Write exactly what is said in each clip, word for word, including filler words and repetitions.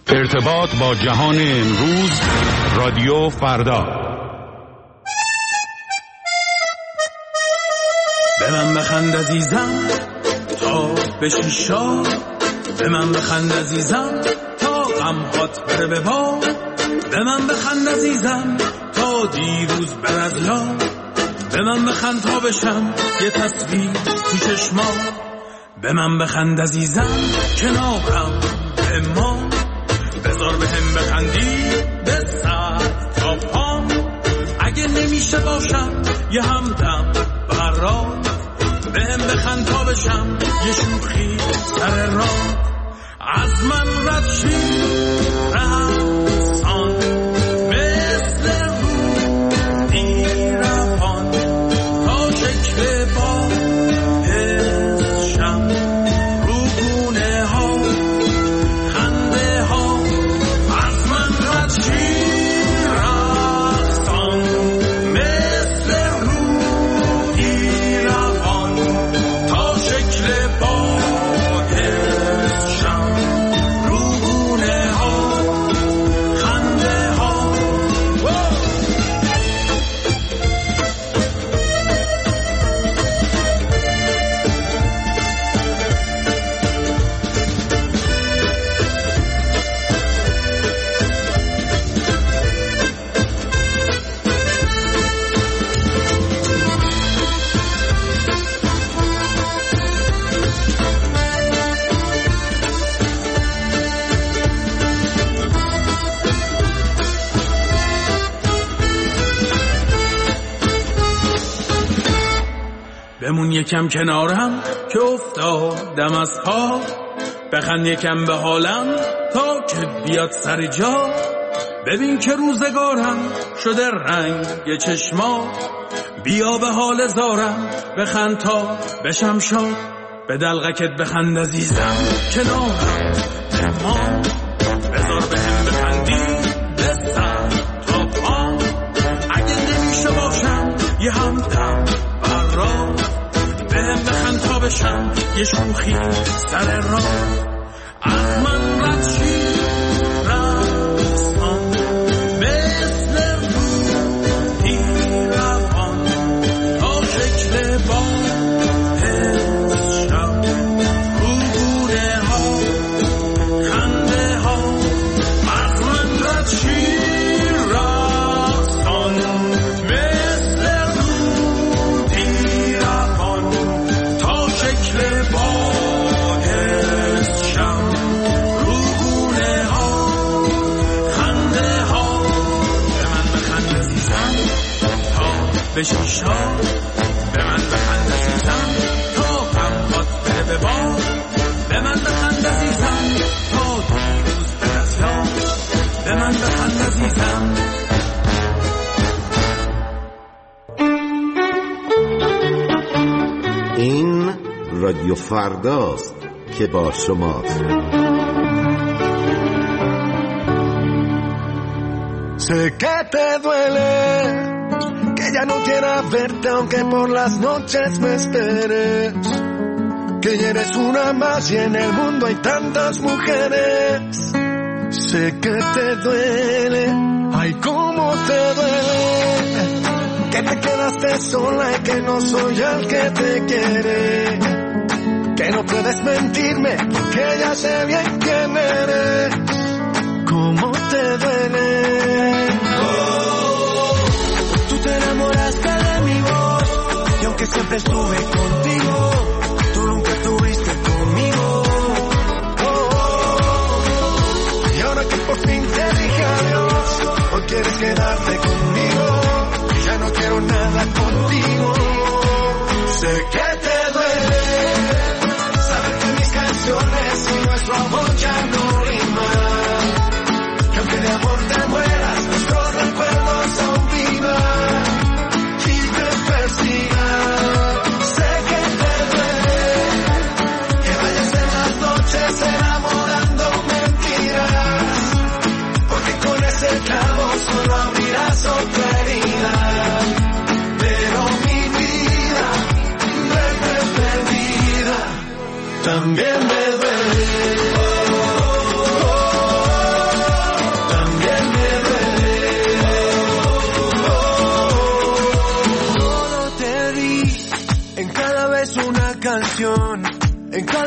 ارتباط با جهان امروز، رادیو فردا. به من بخند عزیزم تا بشی شاد، به من بخند عزیزم تا غم هات بره به باد، به من بخند عزیزم تا دیروز بر از یاد، به من بخند تا بشم یه تصویر تو چشمات، به من بخند عزیزم کنارم به ما، بذار به هم بخندی به سر تا پام، اگه نمیشه باشم یه همدم برات، به هم بخند تا بشم یه شوخی سر راه، از من رد شی رقصان مثل رو دیرفان، تا شکل با حسشم رو گونه ها خنده ها، از من رد شی رقصان مثل رو دیرفان، تا شکل با بمون یکم کنارم که افتادم از پا، بخند یکم به حالم تا که بیاد سر جا، ببین که روزگارم شده رنگ چشما، بیا به حال زارم بخند تا بشم شاد، به دلغکت بخند عزیزم کنارم ما، بذار به هم بخندی به سر تا پا، اگه نمیشه باشم یه همدم برات، بهم بخند تا بشم یه شوخی سر راه، از من رد شی رقصان مثل رو دیرفان، تا شکل با حسشم رو گونه ها خنده ها، از من رد شی رقصان مثل رو دیرفان، تا شکل با حسشم رو گونه ها خنده ها، به من بخند عزیزم تا بشی شاد، به من بخند عزیزم تا غم هات بره به باد، به من بخند عزیزم تا دیروز بر از یاد، به من بخند عزیزم. این رادیو فرداست که با شماست. Sé que te duele que ya no quiera verte aunque por las noches me esperes, que ya eres una más y en el mundo hay tantas mujeres. Sé que te duele, ay cómo te duele, que te quedaste sola y que no soy el que te quiere, que no puedes mentirme porque ya sé bien quién eres. ¿Cómo te duele? Oh, tú te enamoraste de mi voz y aunque siempre estuve contigo, tú nunca estuviste conmigo. Oh, y ahora que por fin te dije adiós, hoy quieres quedarte conmigo y ya no quiero nada contigo. Sé que te duele saber que mis canciones y nuestro amor ya no riman, que aunque de amor te mueras, nuestros recuerdos aún vivan y te persigan. Sé que te duele que vayas en las noches enamorando mentiras, porque con ese clavo solo abrirás otra herida. Pero mi vida, verte perdida, también me duele. Oh, oh, oh.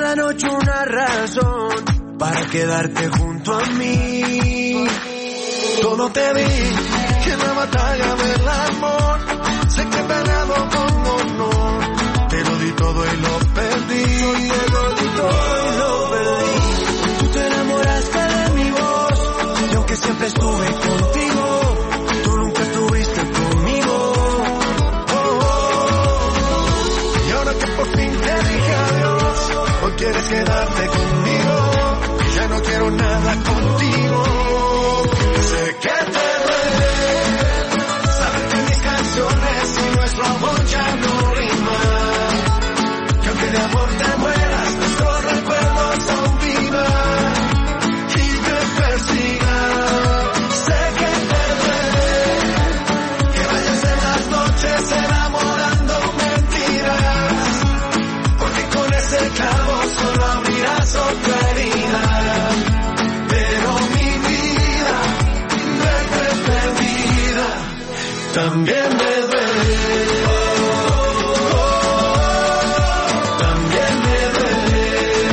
esta noche una razón para quedarte junto a mí. Todo te di que en la batalla del amor, sé que he peleado con honor, te lo di todo y lo perdí, te lo di todo y lo perdí. Tú te enamoraste de mi voz y aunque siempre estuve contigo, tú nunca estuviste conmigo. Oh, oh, oh. Y ahora que por fin te dije adiós, hoy quieres quedarte conmigo, ya no quiero nada contigo. Sé que te duele saber que mis canciones y nuestro amor ya no rima, que aunque de amor te mueras, nuestros recuerdos aún vivan y me persigan. Sé que te duele que vayas en las noches enamorando mentiras, porque con ese clavo solo abrirás otra herida. Pero mi vida duele perdida, también me duele. También me duele.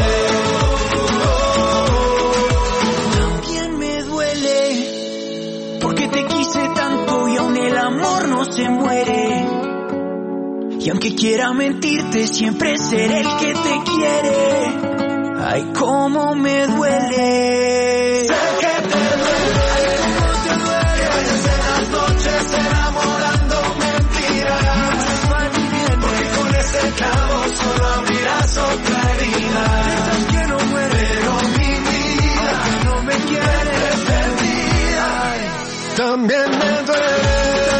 También me duele, porque te quise tanto y aún el amor no se muere. Y aunque quiera mentirte, siempre seré el que te quiere. Ay, cómo me duele. Sé que te duele, que vayas en las noches enamorando mentiras, porque con ese clavo solo abrirás otra herida. Esas que no mueren, pero mi vida, aunque no me quieres perdida, también me duele.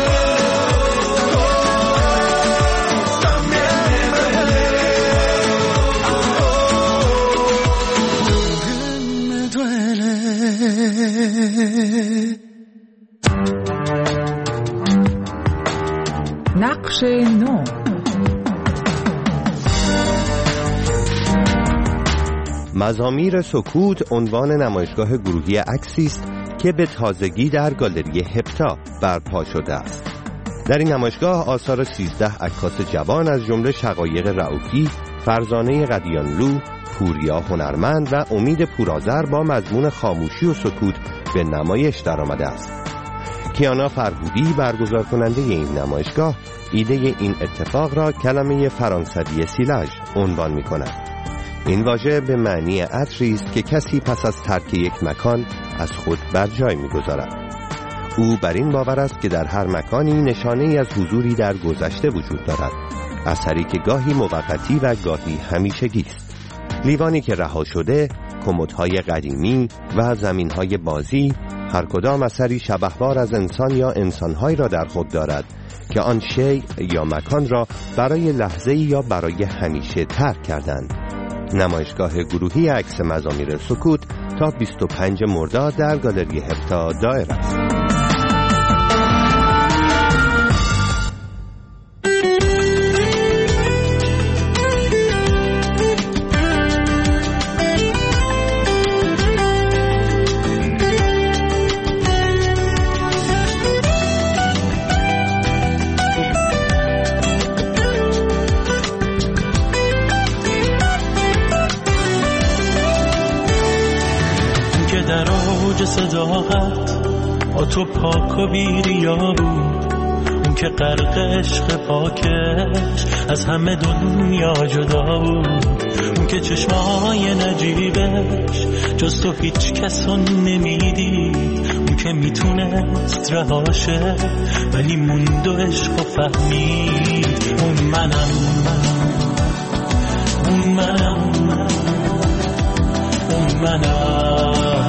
نقش نو. مزامیر سکوت عنوان نمایشگاه گروهی عکسی است که به تازگی در گالری هپتا برپا شده است. در این نمایشگاه آثار سیزده عکاس جوان از جمله شقایق رئوفی، فرزانه قدیانلو، پوریا هنرمند و امید پورآذر با مضمون خاموشی و سکوت به نمایش درآمده است. کیانا فرهودی برگزار کننده این نمایشگاه ایده این اتفاق را کلمه فرانسوی سیلاژ عنوان می کند. این واژه به معنی عطری است که کسی پس از ترک یک مکان از خود بر جای می گذارد. او بر این باور است که در هر مکانی نشانه ای از حضوری در گذشته وجود دارد، اثری که گاهی موقتی و گاهی همیشگی است. لیوانی که رها شده، کمدهای قدیمی و زمینهای بازی، هر کدام اثری شبهوار از انسان یا انسانهایی را در خود دارد که آن شیء یا مکان را برای لحظه‌ای یا برای همیشه ترک کردند. نمایشگاه گروهی عکس مزامیر سکوت تا بیست و پنجم مرداد در گالری هپتا دایر است. صداقت با تو پاک و بیریا بود، اون که غرق عشق پاکش از همه دنیا جدا بود، اون که چشمای نجیبش جز تو هیچ کسو نمیدید، اون که میتونست رهاشه ولی موند و عشق و فهمید. اون منم، اون منم، اون منم،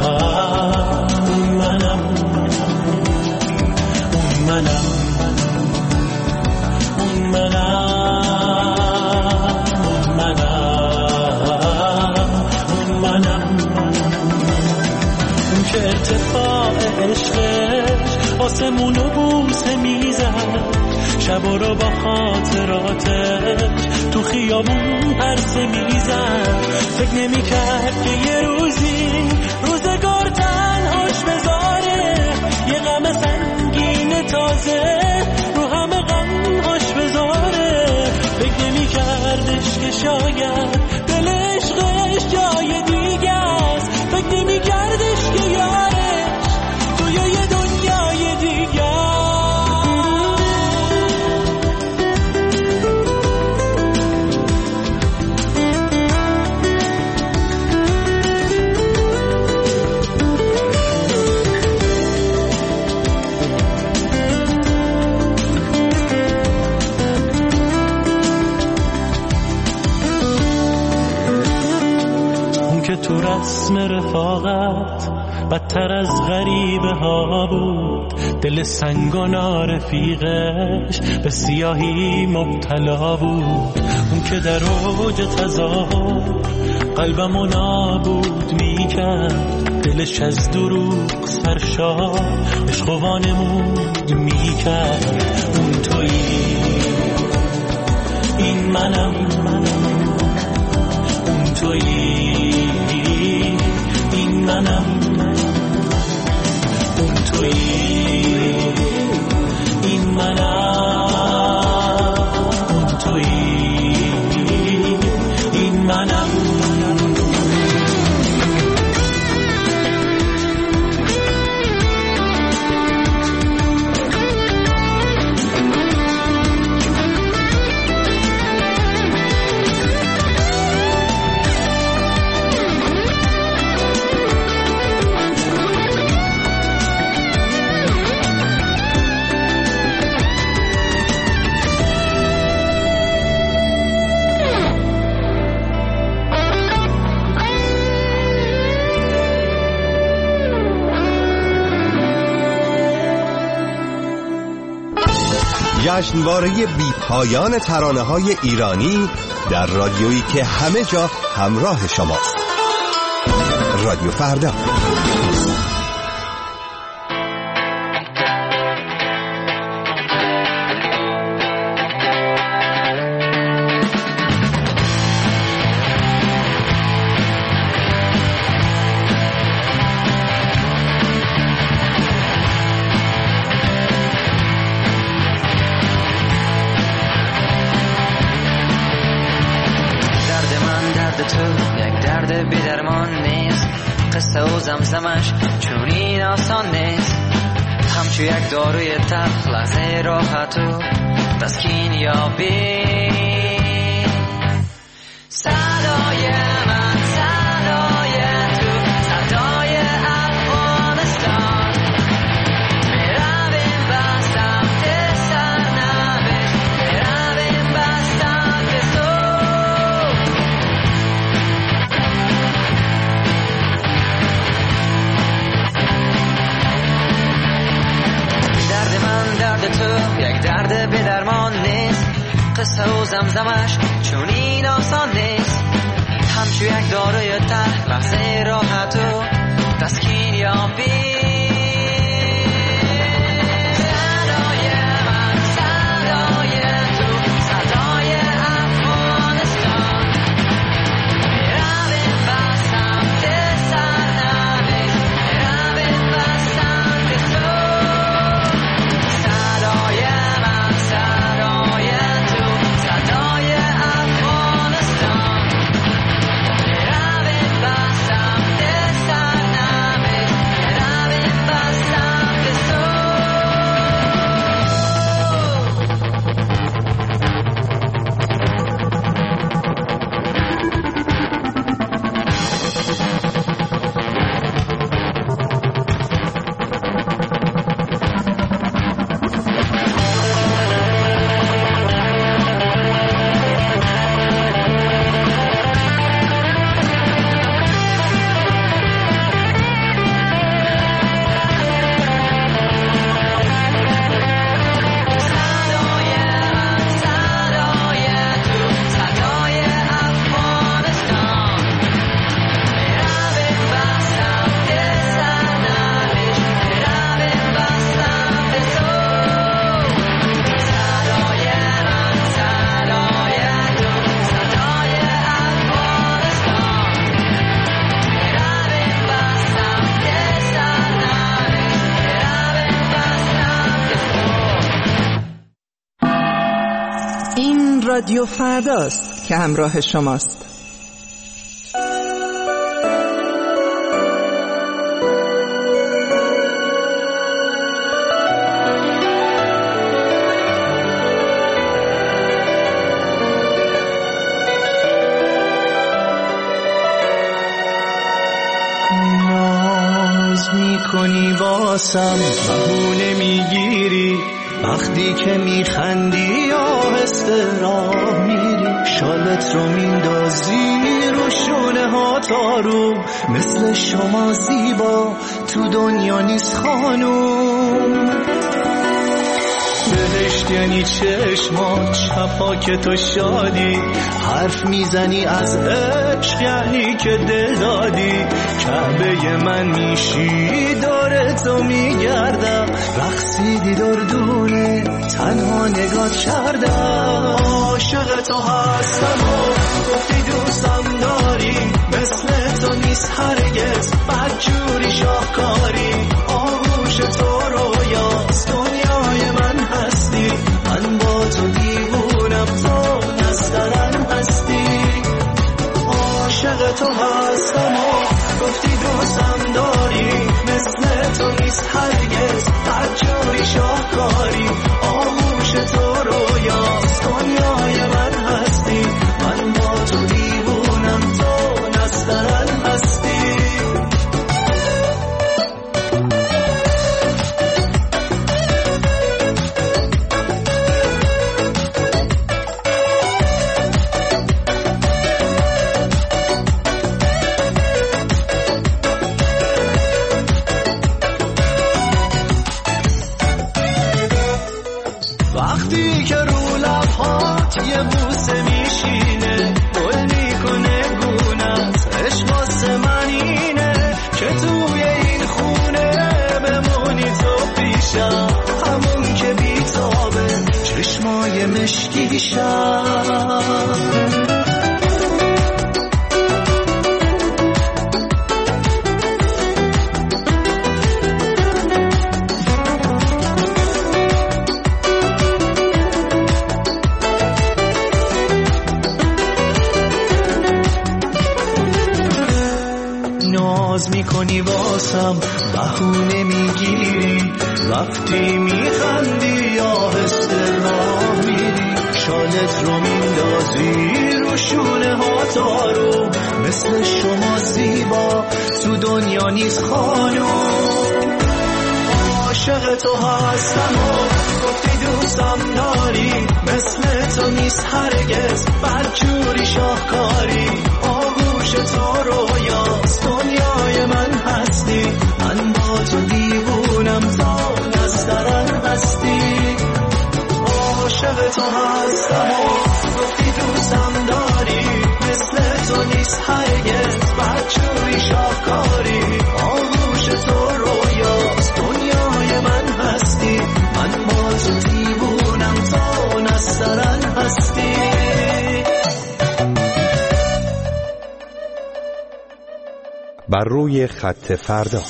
منم، اون منم، اون منم، اون منم، اون که ارتفاع عشقش آسمونو بوسه میزد، شبا رو با خاطراتش تو خیابون پرسه میزد. فکر نمی کرد که یه روزی روزگار تنهاش بذاره، یه غم سنگین تازه رو همه غمهاش بذاره. فکر نمی کردش که شاید دل عشق اسم رفاقت بدتر از غریبه ها بود. دل سنگانا رفیقش به سیاهی مبتلا بود. اون که در اوج تظاهر قلبمو نابود میکرد، دلش از دروغ سرشار عشق وانمود میکرد. اون تویی این منم، اون تویی این منم، اون تویی این منم، اون تویی این منم. جشنواره بی پایان ترانه‌های ایرانی در رادیویی که همه جا همراه شماست. رادیو فردا. زمزمش چون این آسان نیست، همچو یک داروی تلخ لحظه راحت و تسکین یابی. صدای من صدای تو، صدای افغانستان، میرویم به سمت سرنوشت، میرویم به سمت صبح. درد تو یک درد به درمان نیست، قصه و زمزمش چون این آسان نیست، همچو یک داروی تلخ لحظه راحت و تسکین یابی. رادیو فرداست که همراه شماست. ناز میکنی واسم، بهونه میگیری وقتی که میخندی آهسته راه میری، شالت رو میندازی رو شونه ها تارو، مثل شما زیبا تو دنیا نیست خانوم. بهشت یعنی چشمات چپاک تو شادی، حرف میزنی از عشق یعنی که دل دادی، کعبه من میشی داره تو میگردم، رقصیدی دردونه تنها نگات کردم. عاشق تو هستم و گفتی دوستم داری، مثل تو نیست هرگز بدجوری شاهکاری، آغوش تو رویاست دنیای من هستی، من با تو دیوونم تو نسترن هستی. عاشق تو هستم و گفتی دوستم داری، مثل تو نیست هرگز بدجوری شاهکاری، آغوش تو رویاست دنیای من هستی، من با تو دیوونم تو نسترن هستی. وقتی که رو لبهات یه بوسه میشینه، گل میکنه گونت، عشق واسه من اینه که توی این خونه بمونی تو پیشم، همون که بیتابه چشمای مشکیشم. ناز میکنی واسم بهونه میگیری، وقتی میخندی آهسته راه میری، شالت رو میندازی رو شونه ها تارو، مثل شما زیبا تو دنیا نیست خانوم. عاشق تو هستم و گفتی دوستم داری، مثل تو نیست هرگز بدجوری شاهکاری، آغوش تو رویاست دنیای من هستی، من با تو دیوونم تو نسترن هستی. عاشق تو هستم و گفتی دوستم داری، مثل تو نیست هرگز بدجوری شاهکاری، آغوش تو رویاست دنیای من هستی، من با تو دیوونم تو نسترن هستی. بر روی خط فردا.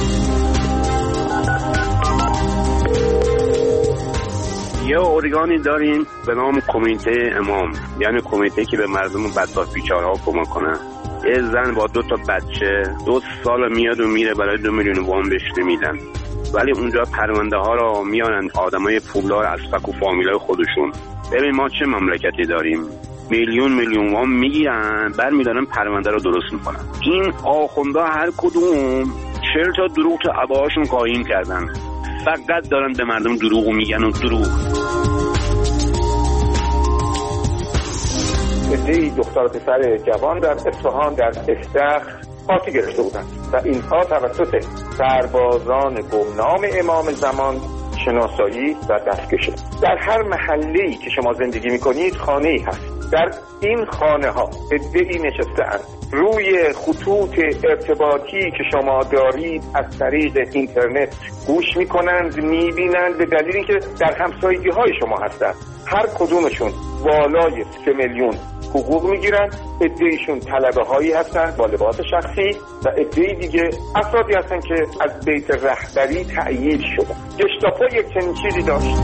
یه ارگانی داریم به نام کمیته امام، یعنی کمیته که به مردم بدبخت بیچاره‌ها کمک کنه. یه زن با دو تا بچه دو سال میاد و میره، برای دو میلیون وام بهش نمیدن، ولی اونجا پرونده ها رو میانن آدمای پولدار از فک و فامیلای خودشون. ببین ما چه مملکتی داریم، میلیون میلیون وام میگیرن بعد میدارن پرونده رو درست میکنن. این آخوندا هر کدوم چهل تا دروغ تو عباهاشون قایم کردن، فقط دارن به مردم دروغ میگن و دروغ. عده‌ای دختر و پسر جوان در اصفهان در استخر پارتی گرفته بودند و اینها توسط سربازان گمنام امام زمان شناسایی و دستگیر. در هر محله‌ای که شما زندگی می‌کنید خانه‌ای هست. در این خانه ها عده‌ای نشسته‌اند روی خطوط ارتباطی که شما دارید از طریق اینترنت گوش می‌کنند، می‌بینند، به دلیل اینکه در همسایگی‌های شما هستند. هر کدومشون بالای سه میلیون حقوق میگیرن، عده‌ایشون طلبه هایی هستن با لباس شخصی و عده‌ای دیگه افرادی هستن که از بیت رهبری تأیید شدن. گشتاپو یک چنین چیزی داشت.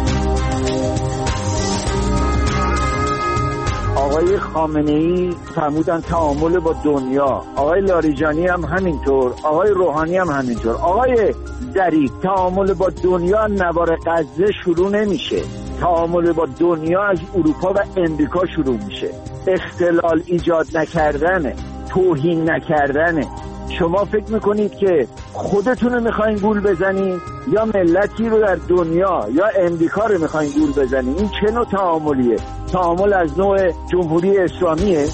آقای خامنه‌ای فرمودن تعامل با دنیا، آقای لاریجانی هم همینطور، آقای روحانی هم همینطور. آقای ظریف تعامل با دنیا نوار غزه شروع نمیشه، تعامل با دنیا از اروپا و امریکا شروع میشه. اختلال ایجاد نکردنه، توهین نکردنه، شما فکر میکنید که خودتون رو میخواین گول بزنین یا ملتی رو در دنیا یا امریکا رو میخواین گول بزنین؟ این چه نوع تعاملیه؟ تعامل از نوع جمهوری اسلامیه؟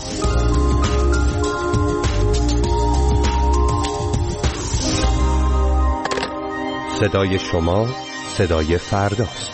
صدای شما صدای فرداست.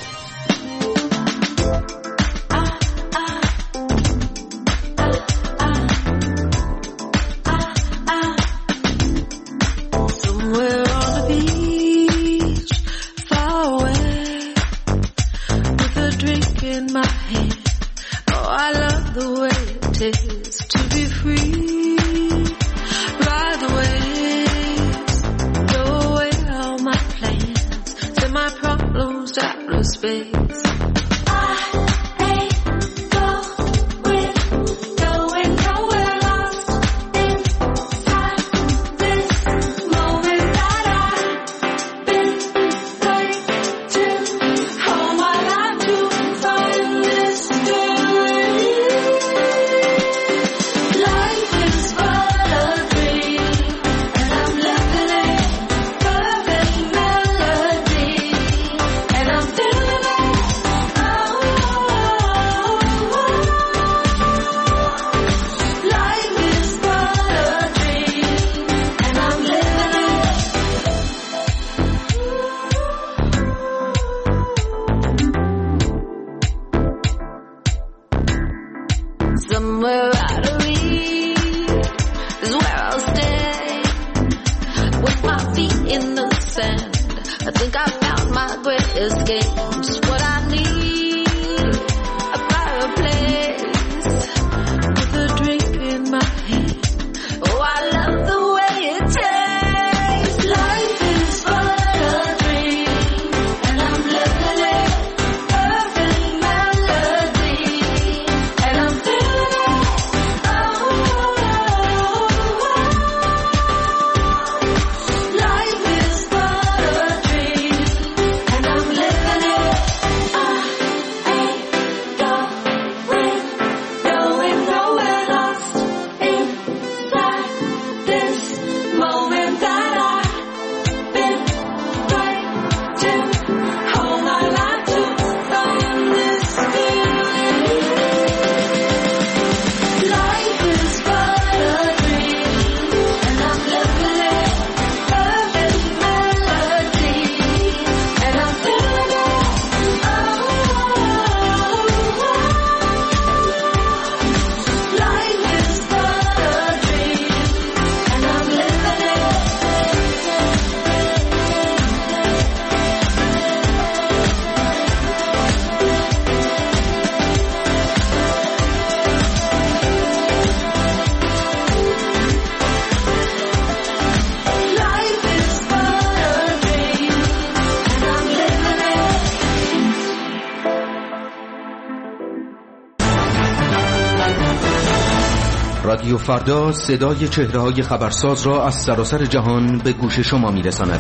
رادیو فردا صدای چهره‌های خبرساز را از سراسر جهان به گوش شما می‌رساند.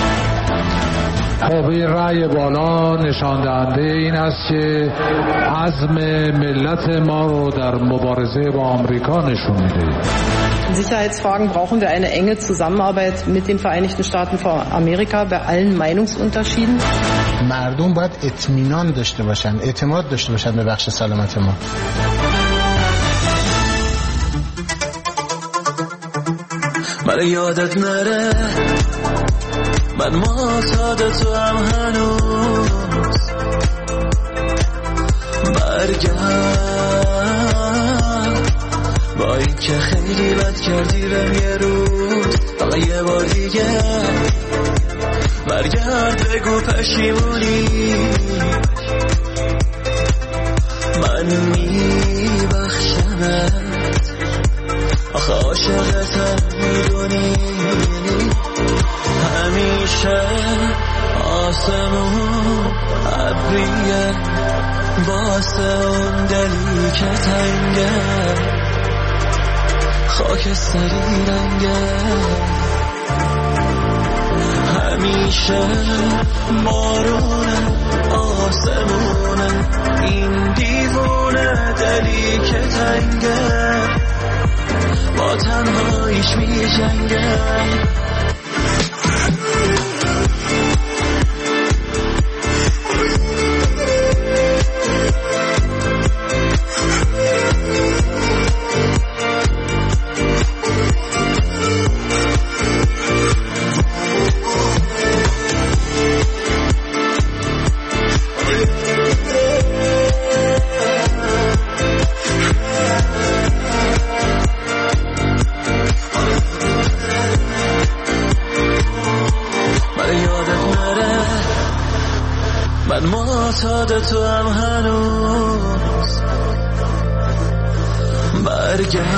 خب رأی بالا نشان دهنده این است که عزم ملت ما رو در مبارزه با آمریکا نشون میده. In Sicherheitsfragen brauchen wir eine enge Zusammenarbeit mit den Vereinigten Staaten von Amerika bei allen Meinungsunterschieden. مردم باید اطمینان داشته باشن، اعتماد داشته باشن به بخش سلامت ما. من یادت نره من معتاد تو هم هنوز برگرد با این که خیلی بد کردی بهم یه روز فقط یه بار دیگه برگرد بگو پشیمونی من میبخشمت آخه عاشقتم میدونی همیشه آسمون ابریه باسه اون دلی که تنگه خاکستری رنگه همیشه بارونه آسمونه این دیوونه دلی که تنگه با تنهاییش می جنگم. معتاد تو هم هنوز برگرد،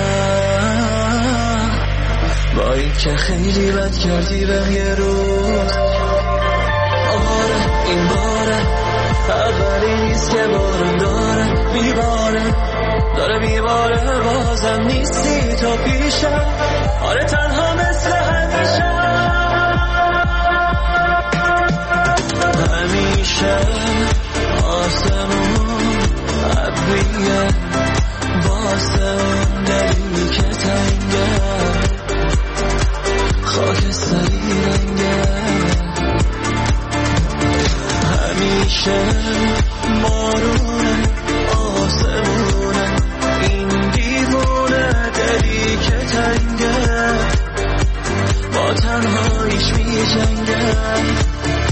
با این که خیلی بد کردی بهم یه روز. آره این باره اولی نیست که بارم داره میباره، داره میباره بازم نیستی تو پیشم. آره تنها مثل همیشه، همیشه آسمون ابریه واسه اون دلی که تنگه، خاکستری رنگه. همیشه مارونه آسمونه این دیوونه دلی که تنگه، با تنهاییش می جنگه.